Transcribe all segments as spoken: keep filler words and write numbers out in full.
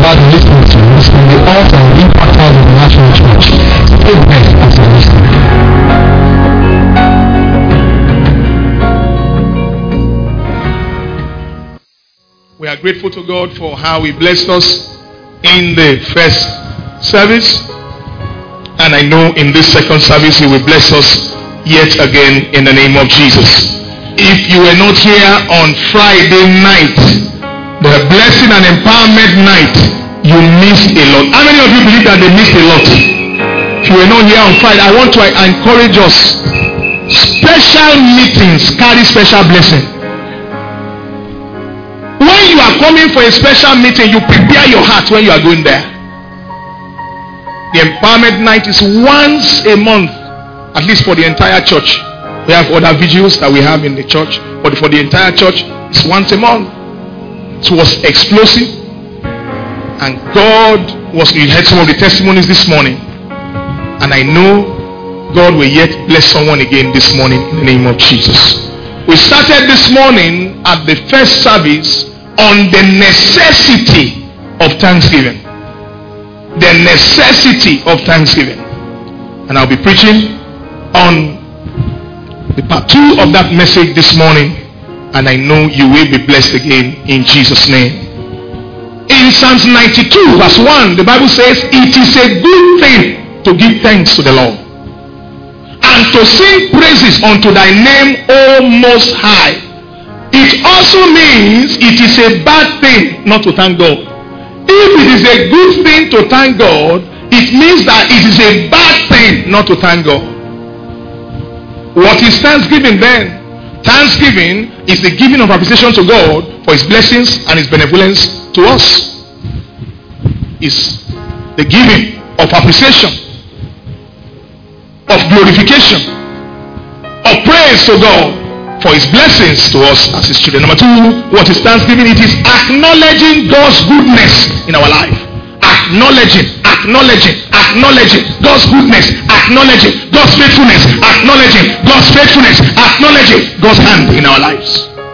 about to listen to is from the author of Impact House International Church. Take breath as you listen. We are grateful to God for how He blessed us in the first service. And I know in this second service He will bless us yet again in the name of Jesus. If you were not here on Friday night, the blessing and empowerment night, you missed a lot. How many of you believe that they missed a lot? If you were not here on Friday, I want to encourage us. Special meetings carry special blessing. When you are coming for a special meeting, you prepare your heart when you are going there. The empowerment night is once a month, at least for the entire church. We have other vigils that we have in the church, but for the entire church, it's once a month. It was explosive, and God was, you heard some of the testimonies this morning, and I know God will yet bless someone again this morning in the name of Jesus. We started this morning at the first service on the necessity of thanksgiving. The necessity of thanksgiving. And I'll be preaching on the part two of that message this morning, and I know you will be blessed again in Jesus' name. In Psalms ninety-two verse one, the Bible says, it is a good thing to give thanks to the Lord and to sing praises unto thy name, O Most High. It also means it is a bad thing not to thank God. If it is a good thing to thank God, it means that it is a bad thing not to thank God. What is thanksgiving then? Thanksgiving is the giving of appreciation to God for His blessings and His benevolence to us. It's the giving of appreciation, of glorification, of praise to God for His blessings to us as His children. Number two, what is thanksgiving? It is acknowledging God's goodness in our life. Acknowledging, acknowledging, acknowledging God's goodness, acknowledging God's faithfulness, acknowledging God's faithfulness, acknowledging God's hand in our lives.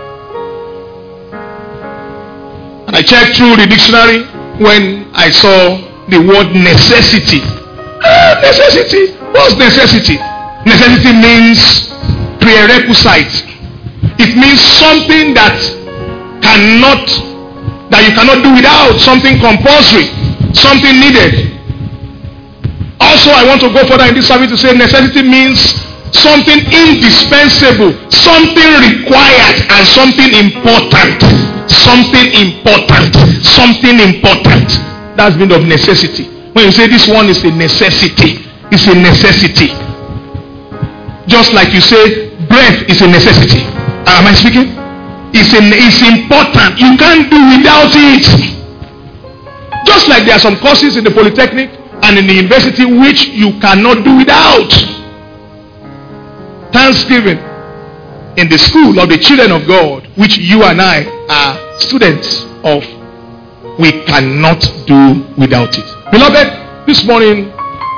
And I checked through the dictionary when I saw the word necessity. Ah, necessity. What's necessity? Necessity means prerequisite. It means something that cannot, that you cannot do without, something compulsory, something needed. Also, I want to go further in this service to say necessity means something indispensable, something required, and something important. Something important. Something important. That's the meaning of necessity. When you say this one is a necessity, it's a necessity. Just like you say breath is a necessity. Am I speaking? It's, a, it's important. You can't do without it. Just like there are some courses in the Polytechnic and in the university which you cannot do without. Thanksgiving in the school of the children of God, which you and I are students of, we cannot do without it. Beloved, this morning,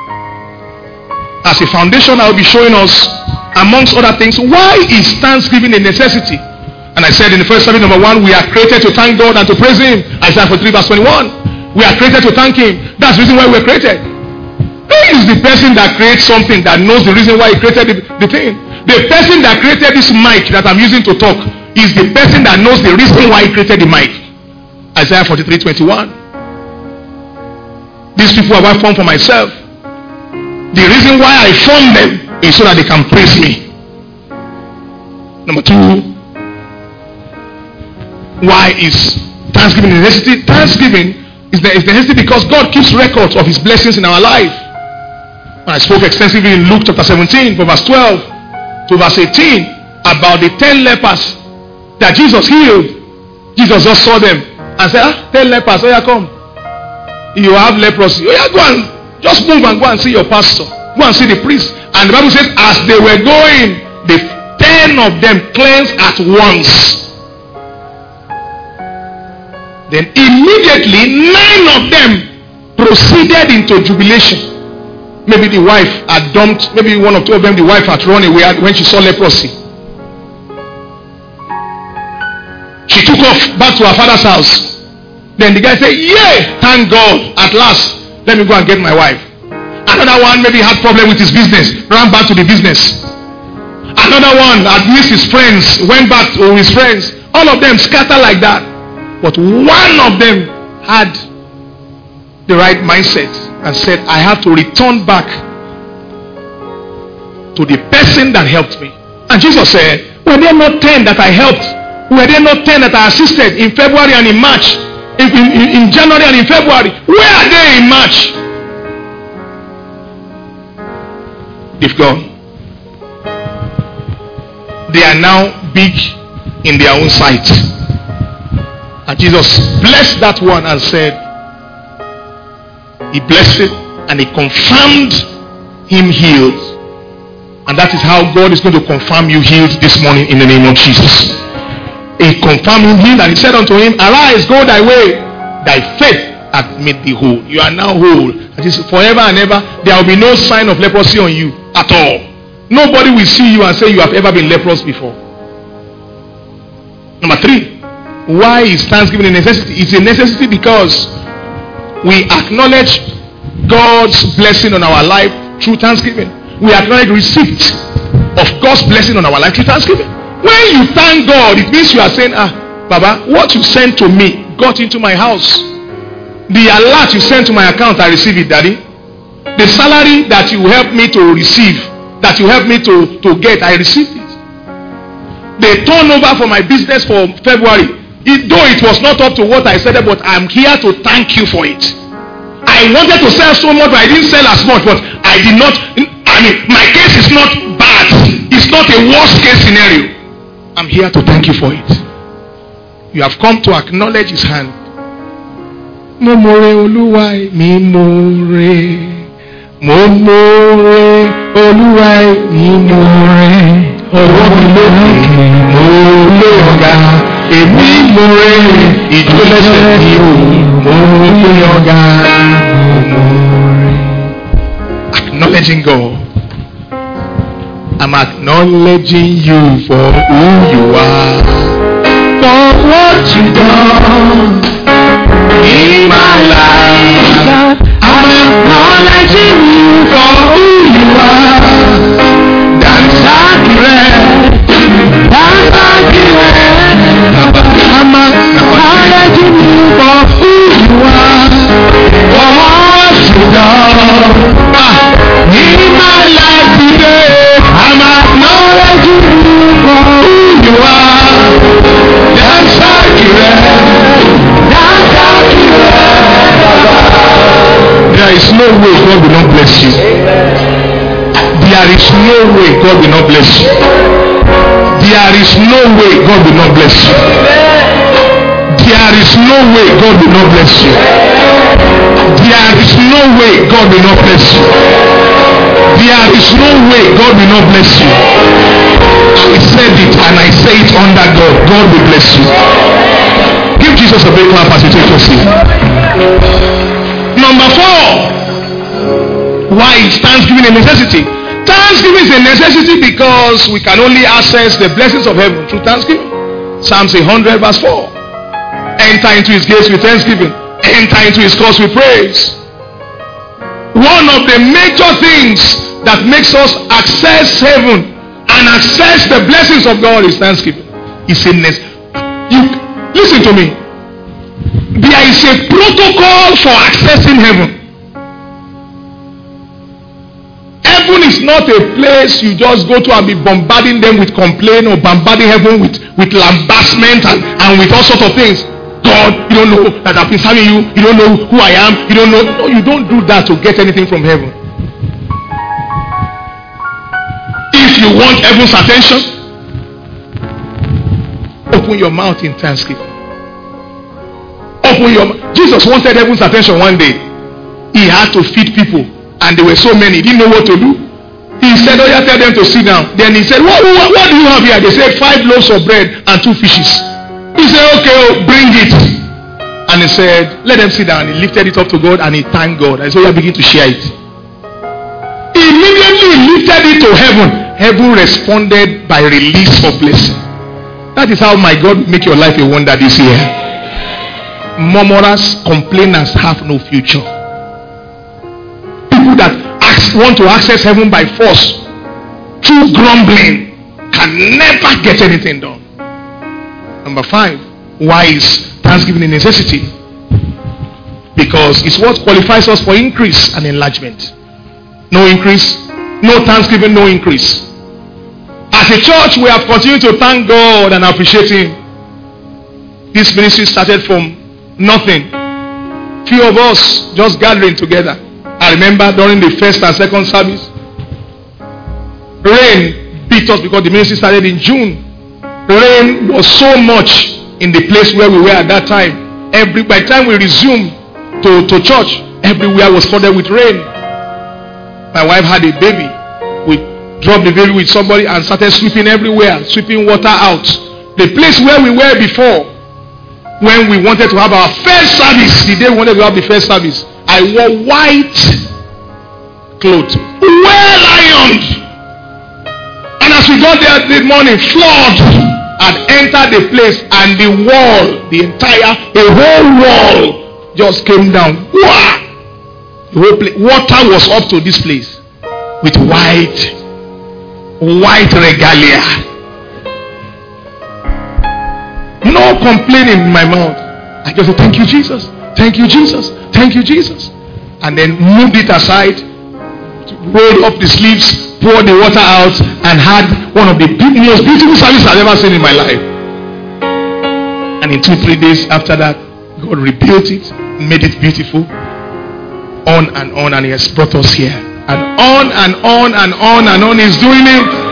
as a foundation, I will be showing us, amongst other things, why is thanksgiving a necessity? And I said in the first service, number one, we are created to thank God and to praise Him. Isaiah forty-three verse twenty-one. We are created to thank Him. That's the reason why we were created. Who is the person that creates something that knows the reason why He created the, the thing? The person that created this mic that I'm using to talk is the person that knows the reason why He created the mic. Isaiah forty-three twenty-one. These people have I formed for myself. The reason why I formed them is so that they can praise me. Number two, why is thanksgiving a necessity? Thanksgiving is the, is the necessity because God keeps records of His blessings in our life. When I spoke extensively in Luke chapter seventeen, from verse twelve to verse eighteen, about the ten lepers that Jesus healed. Jesus just saw them and said, ah, ten lepers, oh yeah, come. You have leprosy. Oh yeah, go and just move and go and see your pastor. Go and see the priest. And the Bible says, as they were going, the ten of them cleansed at once. Then immediately nine of them proceeded into jubilation. Maybe the wife had dumped, maybe one or two of them, the wife had run away when she saw leprosy. She took off back to her father's house. Then the guy said, yay, thank God, at last, let me go and get my wife. Another one maybe had problem with his business, ran back to the business. Another one had missed his friends, went back to his friends. All of them scattered like that. But one of them had the right mindset and said, I have to return back to the person that helped me. And Jesus said, were there not ten that I helped? Were there not ten that I assisted in February and in March? In, in, in January and in February? Where are they in March? They've gone. They are now big in their own sight. And Jesus blessed that one and said, he blessed it and he confirmed him healed. And that is how God is going to confirm you healed this morning in the name of Jesus. He confirmed him healed and he said unto him, arise, go thy way, thy faith hath made thee whole. You are now whole. That is forever and ever. There will be no sign of leprosy on you at all. Nobody will see you and say you have ever been leprous before. Number three, why is thanksgiving a necessity? It's a necessity because we acknowledge God's blessing on our life through thanksgiving. We acknowledge receipt of God's blessing on our life through thanksgiving. When you thank God, it means you are saying, ah, Baba, what you sent to me got into my house. The alert you sent to my account, I receive it, Daddy. The salary that you helped me to receive, that you helped me to, to get, I received it. The turnover for my business for February, it, though it was not up to what I said, but I'm here to thank you for it. I wanted to sell so much, but I didn't sell as much, but I did not, I mean, my case is not bad. It's not a worst case scenario. I'm here to thank you for it. You have come to acknowledge his hand. Mo more Oluwa mi more. Mo more Oluwa mi more. Ọwọ́ mi lókè mo lé ọ̀gá. Èmi more ìjó lẹ́sẹ̀ mi ò mo lé ọ̀gá. Acknowledging God. I'm acknowledging you for who you are. For what you done in my life. I'm acknowledging you for who you are. That's accurate. That's accurate. I'm acknowledging you for who you are. For what you done in my life today. I'm acknowledging you for who you are. That's accurate. That's accurate. There is no way God will not bless you. There is no way God will not bless you. There is no way God will not bless you. There is no way God will not bless you. There is no way God will not bless you. There is no way God will not bless you. I said it and I say it under God. God will bless you. Give Jesus a big clap as you take your seat. Number four. Why is thanksgiving a necessity? Thanksgiving is a necessity because we can only access the blessings of heaven through thanksgiving. Psalms one hundred verse four. Enter into his gates with thanksgiving. Enter into his courts with praise. One of the major things that makes us access heaven and access the blessings of God is thanksgiving. It's a necessity. You listen to me. There is a protocol for accessing heaven. Heaven is not a place you just go to and be bombarding them with complaint or bombarding heaven with, with lambastment and, and with all sorts of things. God, you don't know that I've been serving you. You don't know who I am. You don't know. No, you don't do that to get anything from heaven. If you want heaven's attention, open your mouth in thanksgiving. Open your mouth. Jesus wanted heaven's attention one day. He had to feed people. And there were so many, he didn't know what to do. He said, oh yeah, tell them to sit down. Then he said, what, what, what do you have here? They said, five loaves of bread and two fishes. He said, okay, oh, bring it. And he said, let them sit down. He lifted it up to God and he thanked God. And so he began to share it. Immediately he lifted it to heaven. Heaven responded by release of blessing. That is how my God will make your life a wonder this year. Murmurers, complainers have no future. People that ask, want to access heaven by force through grumbling can never get anything done. Number five, why is thanksgiving a necessity? Because it's what qualifies us for increase and enlargement. No increase, no thanksgiving, no increase. As a church, we have continued to thank God and appreciate Him. This ministry started from nothing. Few of us just gathering together. I remember during the first and second service, rain beat us because the ministry started in June. Rain was so much in the place where we were at that time. Every by the time we resumed to, to church, everywhere was flooded with rain. My wife had a baby. We dropped the baby with somebody and started sweeping everywhere, sweeping water out. The place where we were before, when we wanted to have our first service, the day we wanted to have the first service, I wore white clothes, well ironed. And as we got there this morning, flood had entered the place, and the wall, the entire, the whole wall just came down. Wow! The whole place, water was up to this place with white, white regalia. No complaining in my mouth. I just say, thank you, Jesus. Thank you, Jesus. Thank you, Jesus. And then moved it aside, rolled up the sleeves, poured the water out, and had one of the most beautiful services I've ever seen in my life. And in two, three days after that, God rebuilt it, made it beautiful. On and on, and He has brought us here. And on and on and on and on He's doing it.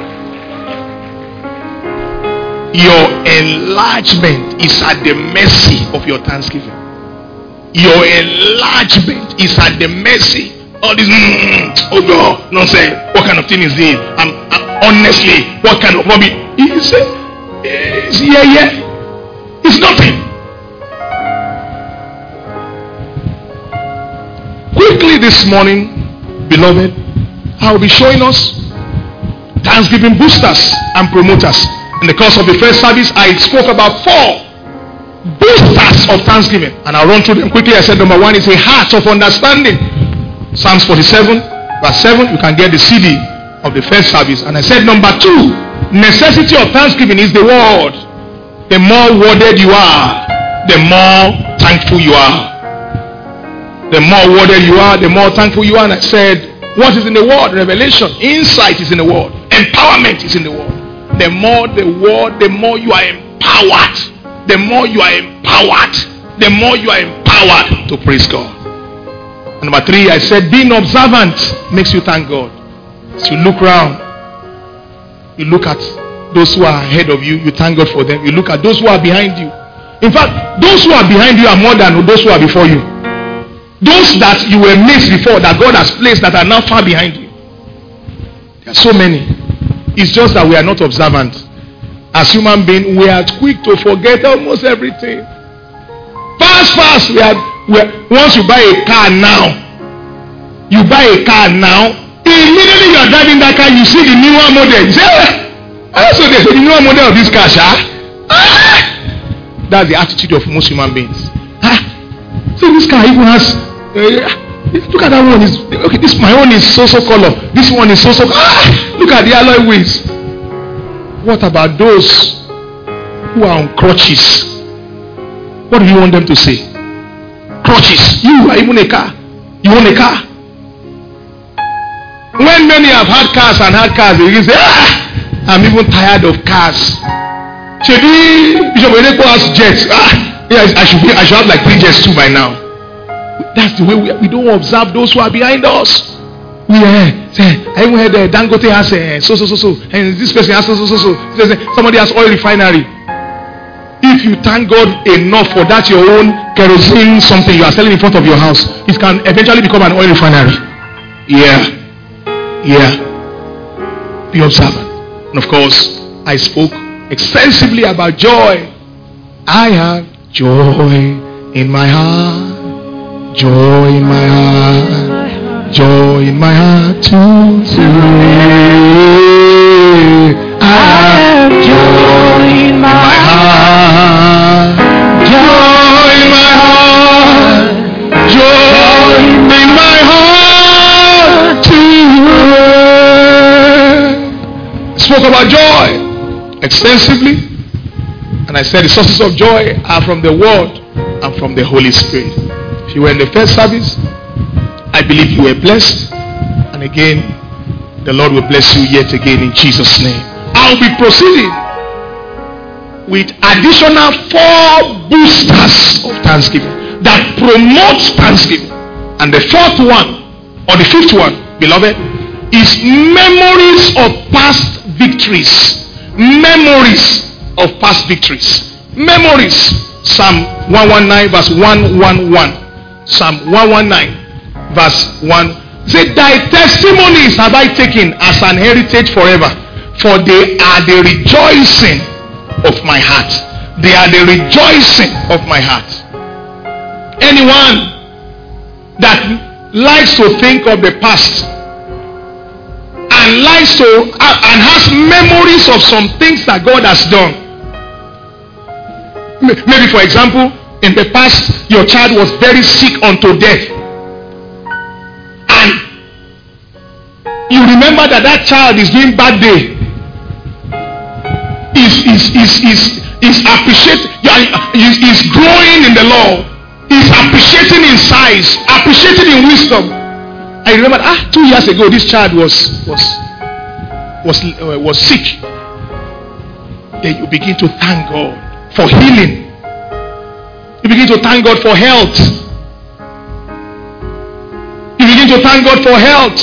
Your enlargement is at the mercy of your thanksgiving. Your enlargement is at the mercy. All this, mm, oh God, no say, what kind of thing is this? I'm, I'm honestly, what kind of hobby? He said, it's yeah, yeah. It's nothing. Quickly this morning, beloved, I will be showing us thanksgiving boosters and promoters. In the course of the first service, I spoke about four boosters of thanksgiving, and I'll run through them quickly. I said number one is a heart of understanding. Psalms forty-seven, verse seven. You can get the C D of the first service. And I said number two, necessity of thanksgiving is the word. The more worded you are, the more thankful you are. The more worded you are, the more thankful you are. And I said, what is in the word? Revelation. Insight is in the word. Empowerment is in the word. The more the word, the more you are empowered. The more you are empowered. The more you are empowered to praise God. And number three, I said being observant makes you thank God. So you look around. You look at those who are ahead of you. You thank God for them. You look at those who are behind you. In fact, those who are behind you are more than those who are before you. Those that you were missed before, that God has placed, that are now far behind you. There are so many. It's just that we are not observant. As human beings, we are quick to forget almost everything. Fast, fast. We are, we are, once you buy a car now, you buy a car now, immediately you are driving that car, you see the newer model. You say, ah, so they say the newer model of this car, ah? That's the attitude of most human beings. Ah, so this car even has, uh, look at that one. Is okay. This my own is so so color. This one is so so. Ah, look at the alloy wheels. What about those who are on crutches? What do you want them to say? Crutches. You are even a car. You own a car. When many have had cars and had cars, they say, ah, I'm even tired of cars. Should be Bishop Oyedepo has jets. Ah, yes, I should be. I should have like three jets too by now. That's the way we, we don't observe those who are behind us. We uh, say, I even heard uh, Dangote has uh, so so so so, and this person has so so so so. Somebody has oil refinery. If you thank God enough for that your own kerosene something you are selling in front of your house, it can eventually become an oil refinery. Yeah, yeah. Be observant. And of course, I spoke extensively about joy. I have joy in my heart. Joy in my heart, joy in my heart to say, I have joy in my heart, joy in my extensively. And I said the sources of joy are from the Word and from the Holy Spirit. If you were in the first service, I believe you were blessed. And again, the Lord will bless you yet again in Jesus' name. I'll be proceeding with additional four boosters of Thanksgiving that promotes Thanksgiving. And the fourth one, or the fifth one, beloved, is memories of past victories. Memories of past victories. Memories. Psalm one nineteen verse one eleven. Psalm one nineteen verse one. Say, thy testimonies have I taken as an heritage forever, for they are the rejoicing of my heart. They are the rejoicing of my heart. Anyone that likes to think of the past and likes to uh, and has memories of some things that God has done. Maybe, for example, in the past your child was very sick unto death, and you remember that that child is doing bad day, is is is is is appreciate is, is growing in the Lord, is appreciating in size, appreciating in wisdom. I remember ah two years ago this child was was was uh, was sick. Then you begin to thank God for healing. You begin to thank God for health. You begin to thank God for health.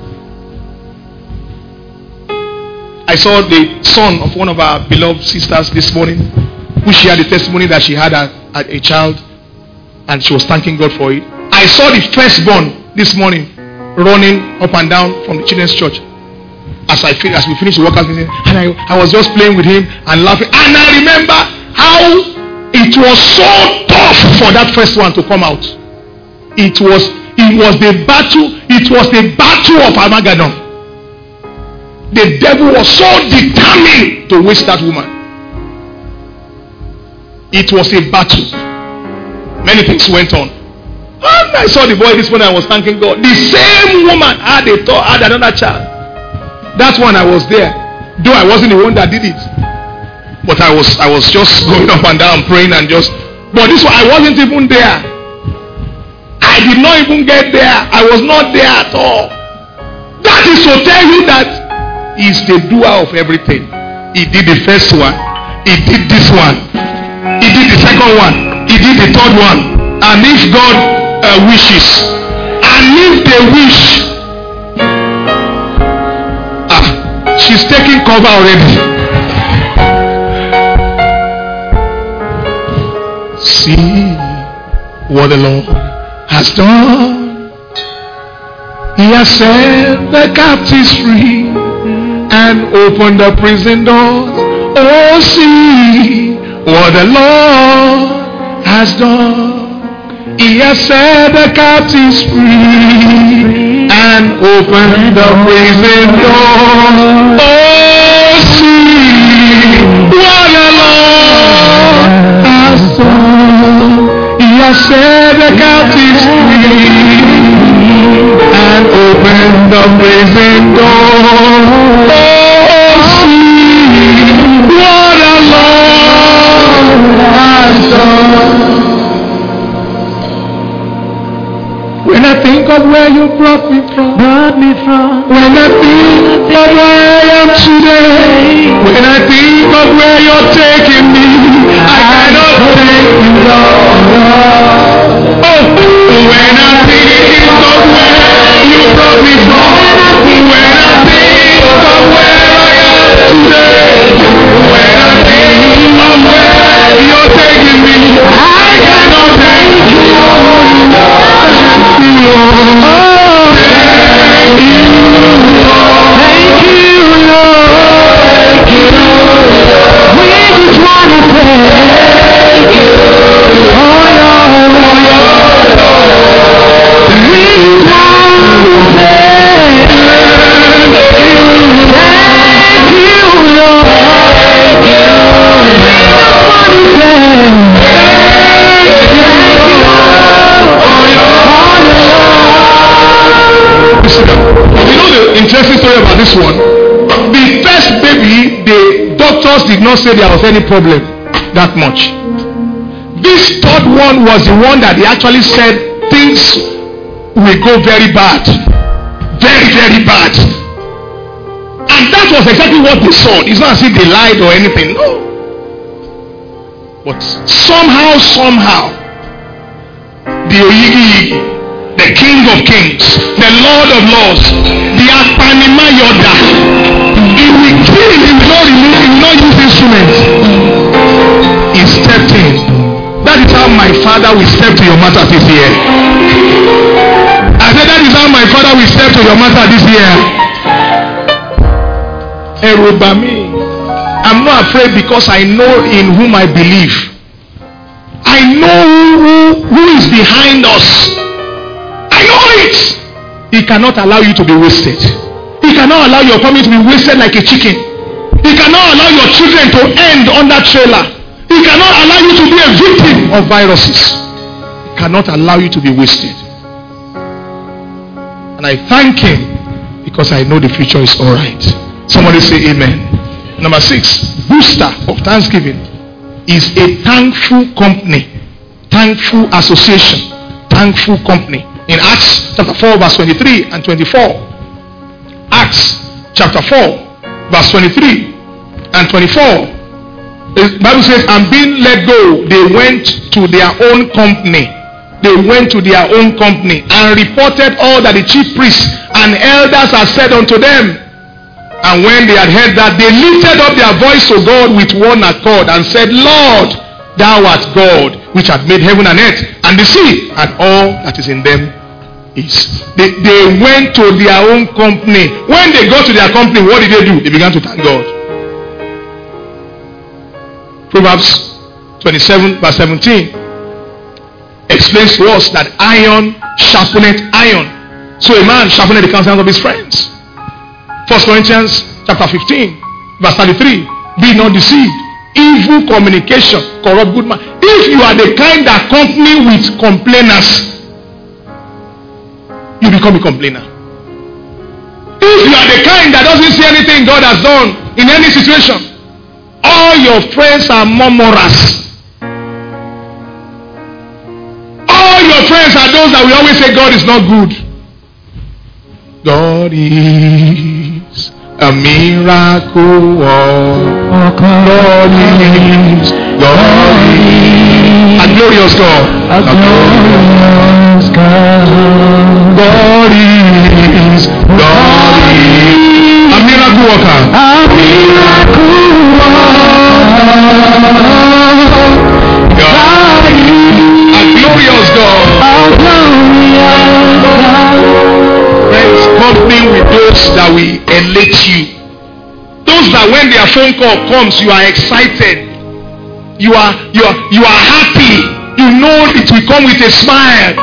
I saw the son of one of our beloved sisters this morning, who shared the testimony that she had a, a, a child, and she was thanking God for it. I saw the firstborn this morning running up and down from the children's church as I as we finished the workers meeting, and I, I was just playing with him and laughing. And I remember how it was so tough for that first one to come out. It was it was the battle, it was the battle of Armageddon. The devil was so determined to waste that woman. It was a battle. Many things went on. And I saw the boy this morning, I was thanking God. The same woman had a thought, had another child. That one I was there. Though I wasn't the one that did it. But I was I was just going up and down praying and just, but this one I wasn't even there. I did not even get there. I was not there at all. That is to tell you that He is the doer of everything. He did the first one. He did this one. He did the second one. He did the third one. And if God uh, wishes, and if they wish, ah, she's taking cover already. See what the Lord has done. He has set the captives free and opened the prison doors. Oh, see what the Lord has done. He has set the captives free and opened the prison doors. Oh, see what the Lord has done. He has set the captives free and opened the prison doors. Oh, see what the Lord has done. When I think of where you brought me from, brought me from. When I think of where I am today, when I think of where you're taking me, I cannot thank you, Lord. Oh, when I think of where you brought me from, when I think of where I am today, when I think of where you're taking me, I cannot thank you, Lord. Oh, thank you, Lord. Thank you, Lord. Thank you, Lord. We just want to thank you. Oh, Lord. We just want to thank you. not say there was any problem that much. This third one was the one that they actually said things will go very bad. Very, very bad. And that was exactly what they saw. It's not as if they lied or anything. No. But somehow, somehow, the Oyigi, the King of Kings, the Lord of Lords, the Apanima Yoda, he will kill, he will not remove, he will not use instruments. He stepped in. That is how my Father will step to your matter this year. I said that is how my Father will step to your matter this year. Erobami. I'm not afraid because I know in whom I believe. I know who, who is behind us. I know it. He cannot allow you to be wasted. He cannot allow your family to be wasted like a chicken. He cannot allow your children to end on that trailer. He cannot allow you to be a victim of viruses. He cannot allow you to be wasted. And I thank him because I know the future is alright. Somebody say amen. Number six, booster of thanksgiving is a thankful company, thankful association, thankful company. In Acts chapter four verse twenty-three and twenty-four. Acts chapter four verse twenty-three and twenty-four. The Bible says, and being let go, they went to their own company. They went to their own company and reported all that the chief priests and elders had said unto them. And when they had heard that, they lifted up their voice to God with one accord and said, Lord, thou art God, which hath made heaven and earth and the sea and all that is in them is. They, they went to their own company. When they got to their company, what did they do? They began to thank God. Proverbs twenty-seven verse seventeen explains to us that iron sharpeneth iron. So a man sharpeneth the countenance of his friends. First Corinthians chapter fifteen verse thirty-three. Be not deceived. Evil communication corrupt good man. If you are the kind that company with complainers, you become a complainer. If you are the kind that doesn't see anything God has done in any situation, all your friends are murmurers. All your friends are those that will always say God is not good. God is a miracle worker. God is, God is a glorious God. A glorious God. God is, God is a miracle worker. A miracle worker. God is a glorious God. A glorious God. Friends, company with those that will elate you. Those that when their phone call comes, you are excited. You are you are you are happy. You know it will come with a smile.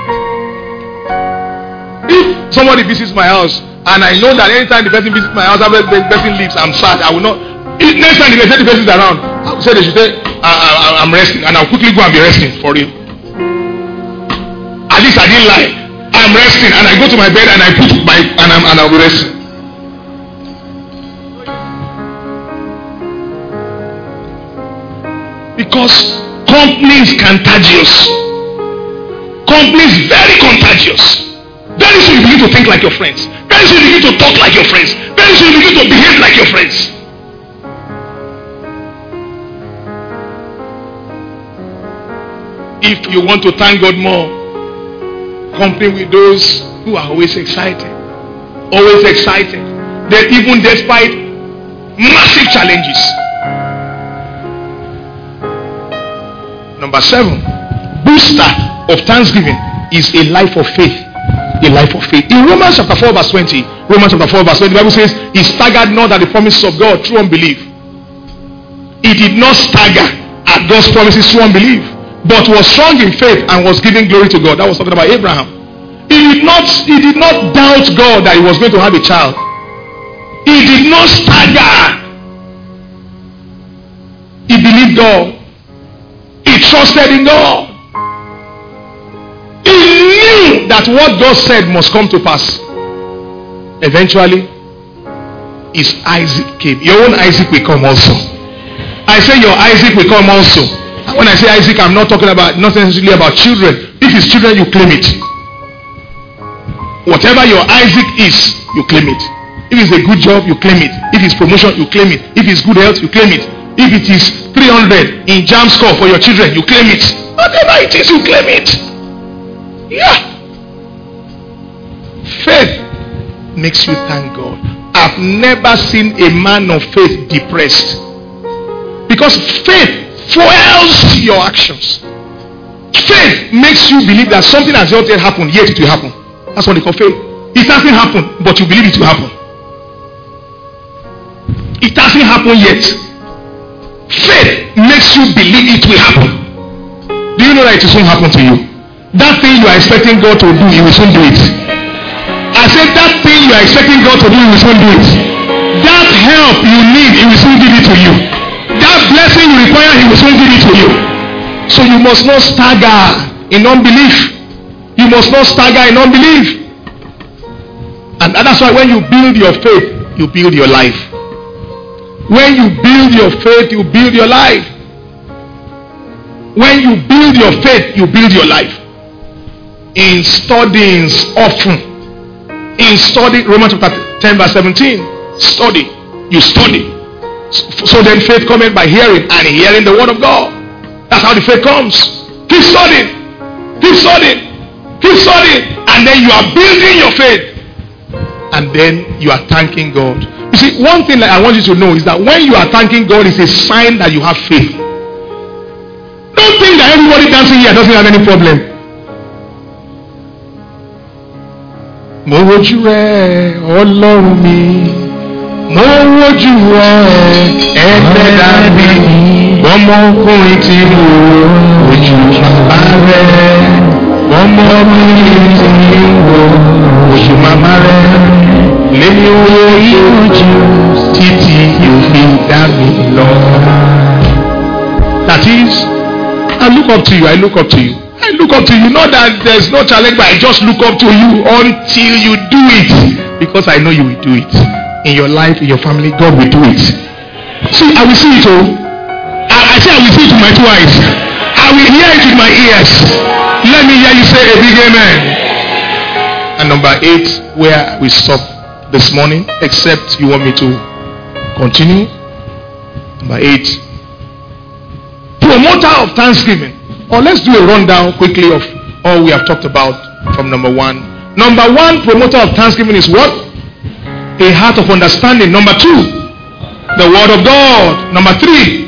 If somebody visits my house and I know that anytime the person visits my house after the person leaves, I'm sad. I will not. If next time the person is around, I will say they should say I, I, I'm resting, and I'll quickly go and be resting for you. At least I didn't lie. I'm resting, and I go to my bed and I put my and I'm and I'll be resting. Because company is contagious. Company is very contagious. Very soon you begin to think like your friends. Very soon you begin to talk like your friends. Very soon you begin to behave like your friends. If you want to thank God more, company with those who are always excited. Always excited. That even despite massive challenges. Number seven, booster of thanksgiving is a life of faith. A life of faith. In Romans chapter four verse twenty, Romans chapter four verse twenty, the Bible says, he staggered not at the promises of God through unbelief. He did not stagger at God's promises through unbelief, but was strong in faith and was giving glory to God. That was talking about Abraham. He did not, he did not doubt God that he was going to have a child. He did not stagger. He believed God. He trusted in God. He knew that what God said must come to pass. Eventually, his Isaac came. Your own Isaac will come also. I say your Isaac will come also. And when I say Isaac, I'm not talking about, not necessarily about children. If it's children, you claim it. Whatever your Isaac is, you claim it. If it's a good job, you claim it. If it's promotion, you claim it. If it's good health, you claim it. If it is three hundred in jam score for your children, you claim it. Whatever it is, you claim it. Yeah. Faith makes you thank God. I've never seen a man of faith depressed. Because faith fuels your actions. Faith makes you believe that something has not yet happened, yet it will happen. That's what they call faith. It hasn't happened, but you believe it will happen. It hasn't happened yet. Faith makes you believe it will happen. Do you know that it will soon happen to you? That thing you are expecting God to do, He will soon do it. I said that thing you are expecting God to do, He will soon do it. That help you need, He will soon give it to you. That blessing you require, He will soon give it to you. So you must not stagger in unbelief. You must not stagger in unbelief. And that's why when you build your faith, you build your life. When you build your faith, you build your life. When you build your faith, you build your life. In studying often. In studying, Romans chapter ten verse seventeen. Study. You study. So then faith cometh by hearing, and hearing the word of God. That's how the faith comes. Keep studying. Keep studying. Keep studying. And then you are building your faith. And then you are thanking God. You see, one thing that I want you to know is that when you are thanking God, it's a sign that you have faith. Don't think that everybody dancing here doesn't have any problem. Mo wojú rẹ Ọlọ́run mi, mo wojú rẹ ẹlẹ́dàá mi, ọmọkùnrin tí mo wojú bàbá rẹ, ọmọkùnrin tí mo wojú màmá rẹ, lèmi wo ìrújú títí yóò fi dá mi lọ. That is, I look up to you, I look up to you. I look up to you. Not that there's no challenge, but I just look up to you until you do it. Because I know you will do it. In your life, in your family, God will do it. See, I will see it all. I, I say I will see it with my two eyes. I will hear it with my ears. Let me hear you say a big amen. And number eight, where we stop this morning, except you want me to continue. Number eight, promoter of thanksgiving. Or let's do a rundown quickly of all we have talked about from number one. Number one, promoter of thanksgiving is what? A heart of understanding. Number two, the word of God. Number three,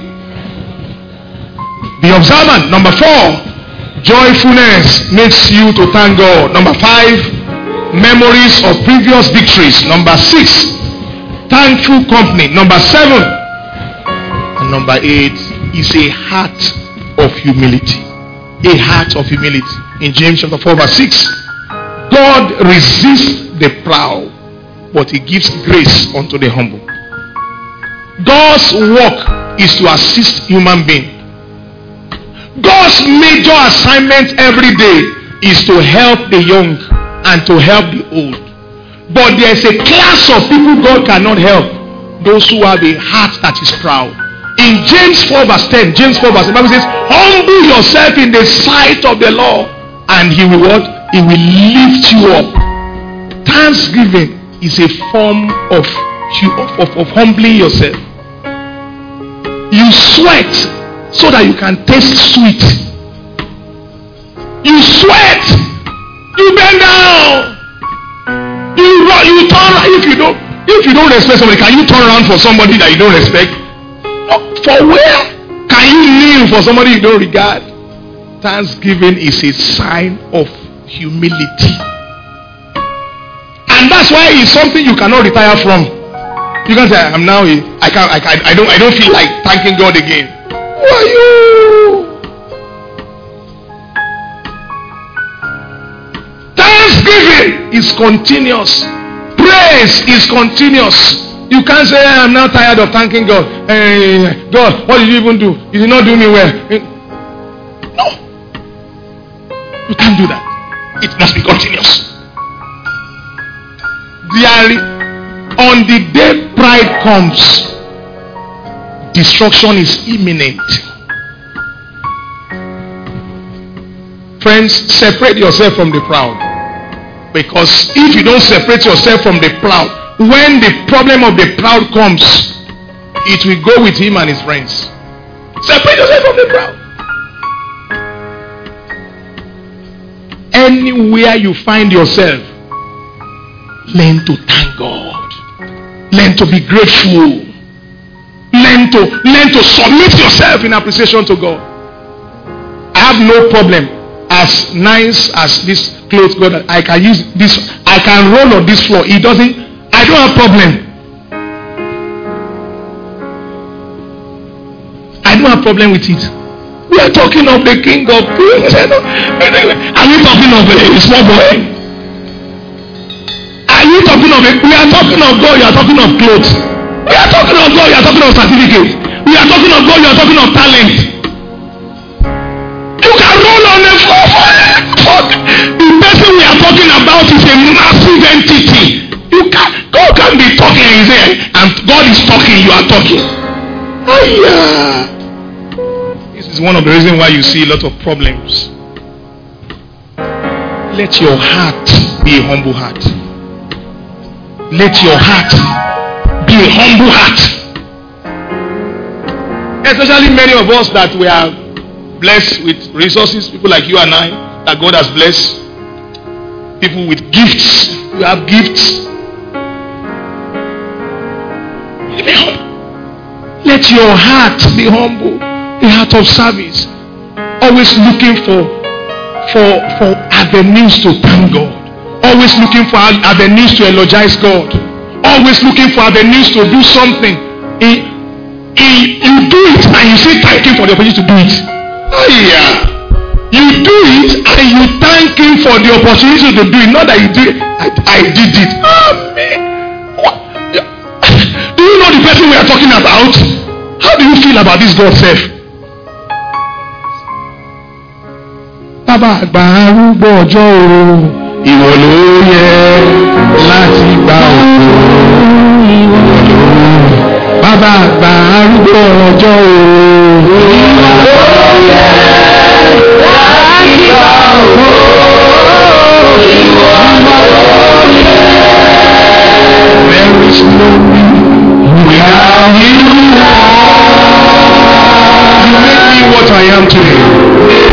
be observant. Number four, joyfulness makes you to thank God. Number five, memories of previous victories. Number six, thankful company. Number seven, and number eight is a heart of humility. A heart of humility. In James chapter four verse six, God resists the proud, but He gives grace unto the humble. God's work is to assist human beings. God's major assignment every day is to help the young and to help the old. But there is a class of people God cannot help. Those who have a heart that is proud. In James four verse ten, James four verse ten, the Bible says, humble yourself in the sight of the Lord, and He will what? He will lift you up. Thanksgiving is a form of, of, of humbling yourself. You sweat so that you can taste sweet. You sweat. You bend down. You run, you turn. If you don't, if you don't respect somebody, can you turn around for somebody that you don't respect? For where can you kneel for somebody you don't regard? Thanksgiving is a sign of humility. And that's why it's something you cannot retire from. You can say, I'm now, I can't, I can't, I don't, I don't feel like thanking God again. Who are you? Thanksgiving is continuous. Praise is continuous. You can't say, I'm now tired of thanking God. Hey, God, what did you even do? You did not do me well. No. You can't do that. It must be continuous. There, on the day pride comes, destruction is imminent. Friends, separate yourself from the proud. Because if you don't separate yourself from the proud, when the problem of the proud comes, it will go with him and his friends. Separate yourself from the proud. Anywhere you find yourself, learn to thank God. Learn to be grateful. Learn to learn to submit yourself in appreciation to God. I have no problem. As nice as this clothes God, I can use this. I can roll on this floor. It doesn't. I don't have problem. I don't have problem with it. We are talking of the King of Kings. Are you talking of a small boy? Are you talking of a? We are talking of God. You are talking of clothes. We are talking of God. You are talking of certificates. We are talking of God. You are talking of talent. You can roll on the floor for the person we are talking about is a massive entity. You can God can be talking and he's there, and God is talking, you are talking. Oh yeah. This is one of the reasons why you see a lot of problems. Let your heart be a humble heart. Let your heart be a humble heart. Especially many of us that we are blessed with resources, people like you and I, that God has blessed. People with gifts. You have gifts. Let your heart be humble. A heart of service. Always looking for for for avenues to thank God. Always looking for avenues to eulogize God. Always looking for avenues to do something. He, he, you do it and you say thank him for the opportunity to do it. Oh yeah. You do it and you thank him for the opportunity to do it. Not that you did it. I, I did it. Amen. What? Do you know the person we are talking about? How do you feel about this God self? Bàbá àgbà arúgbó ọjọ́ o, ìwọ ló yẹ láti gba ògo. Ìwọ ló bàbá àgbà arúgbó ọjọ́ o, ìwọ ló yẹ láti gba ògo. Ìwọ ló yẹ. There is no me without you. You make me what I am today.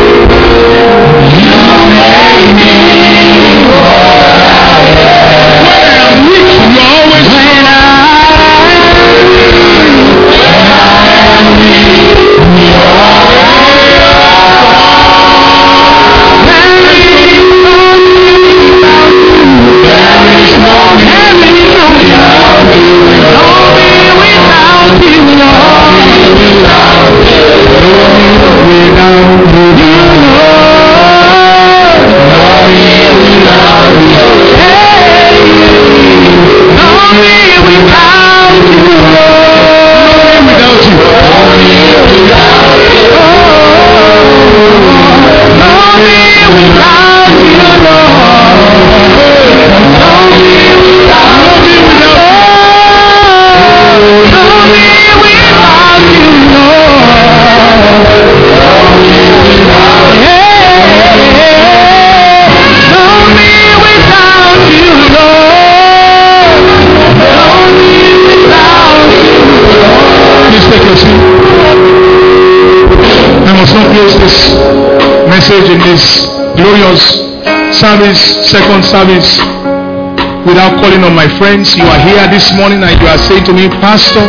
Message in this glorious service, second service, without calling on my friends. You are here this morning and you are saying to me, Pastor,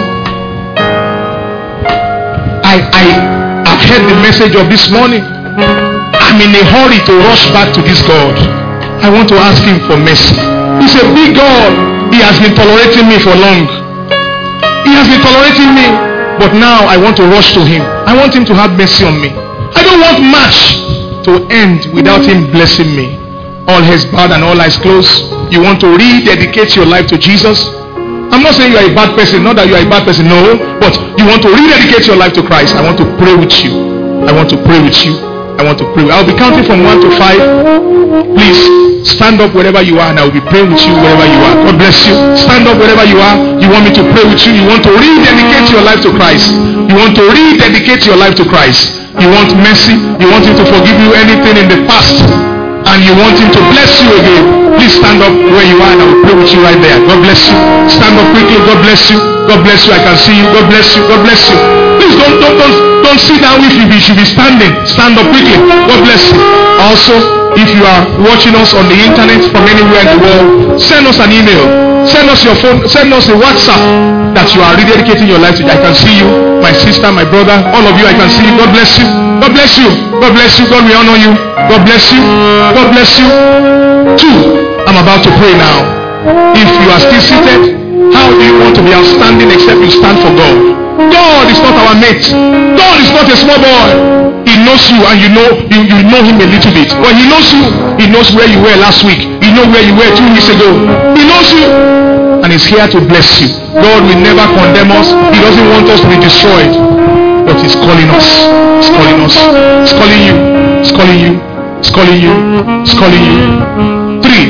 I, I have heard the message of this morning. I'm in a hurry to rush back to this God. I want to ask him for mercy. He's a big God. He has been tolerating me for long. He has been tolerating me, but now I want to rush to him. I want him to have mercy on me. I don't want much to end without him blessing me. All heads bowed and all eyes closed. You want to rededicate your life to Jesus? I'm not saying you are a bad person, not that you are a bad person, no, but you want to rededicate your life to Christ. I want to pray with you. I want to pray with you. I want to pray. I'll be counting from one to five. Please Stand up wherever you are and I will be praying with you wherever you are. God bless you. Stand up wherever you are. You want me to pray with you. You want to rededicate your life to Christ. You want to rededicate your life to Christ. You want mercy. You want him to forgive you anything in the past. And you want him to bless you again. Please stand up where you are and I will pray with you right there. God bless you. Stand up quickly. God bless you. God bless you. I can see you. God bless you. God bless you. Please don't don't don't, don't sit down if you, be, you should be standing. Stand up quickly. God bless you. Also, if you are watching us on the internet from anywhere in the world, send us an email. Send us your phone. Send us a WhatsApp that you are rededicating your life to. I can see you, my sister, my brother, all of you. I can see you. God bless you. God bless you. God bless you. God will honor you. God bless you. God bless you. Two. I'm about to pray now. If you are still seated, how do you want to be outstanding except you stand for God? God is not our mate. God is not a small boy. He knows you and you know you, you know him a little bit. But he knows you. He knows where you were last week. He knows where you were two weeks ago. He knows you. And he's here to bless you. God will never condemn us. He doesn't want us to be destroyed. But he's calling us. He's calling us. He's calling you. He's calling you. He's calling you. He's calling you. Three.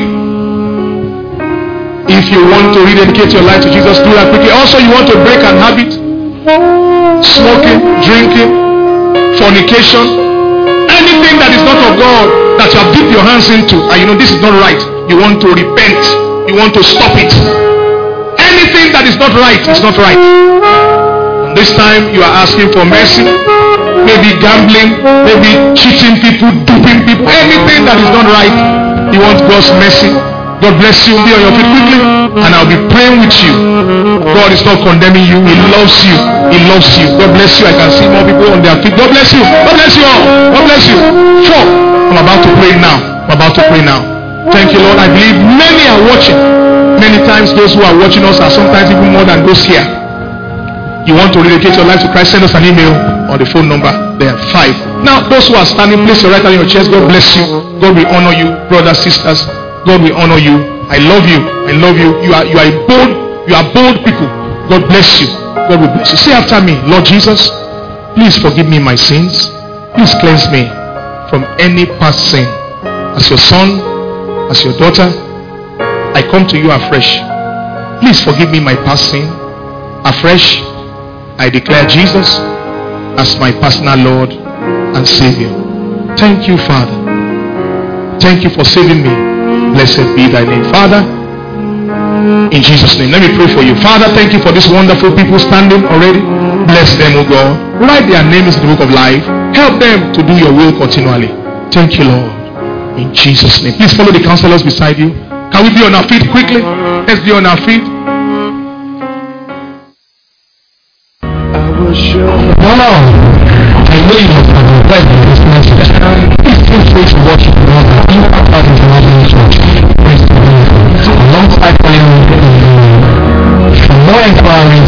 If you want to rededicate your life to Jesus, do that quickly. Also, you want to break an habit. Smoking, drinking, fornication, anything that is not of God that you have dipped your hands into and you know this is not right, you want to repent, you want to stop it. Anything that is not right is not right. And this time you are asking for mercy. Maybe gambling, maybe cheating people, duping people, anything that is not right, you want God's mercy. God bless you. Be on your feet quickly and I'll be praying with you. God is not condemning you. He loves you. He loves you. God bless you. I can see more people on their feet. God bless you. God bless you all. God bless you. Four. I'm about to pray now. I'm about to pray now. Thank you, Lord. I believe many are watching. Many times those who are watching us are sometimes even more than those here. You want to rededicate your life to Christ, send us an email on the phone number there. Five. Now, those who are standing, place your right hand on your chest. God bless you. God will honor you, brothers, sisters. God will honor you. I love you. I love you. You are you are a bold, you are bold people. God bless you. God will bless you. Say after me, Lord Jesus, please forgive me my sins. Please cleanse me from any past sin. As your son, as your daughter, I come to you afresh. Please forgive me my past sin. Afresh, I declare Jesus as my personal Lord and Savior. Thank you, Father. Thank you for saving me. Blessed be thy name. Father, in Jesus' name, let me pray for you. Father, thank you for these wonderful people standing already. Bless them, O God. Write their names in the book of life. Help them to do your will continually. Thank you, Lord. In Jesus' name. Please follow the counselors beside you. Can we be on our feet quickly? Let's be on our feet. I will show. Wow. I know you have read this message. Please feel free to watch it on the Impact Out International Church. Alongside following for more inquiries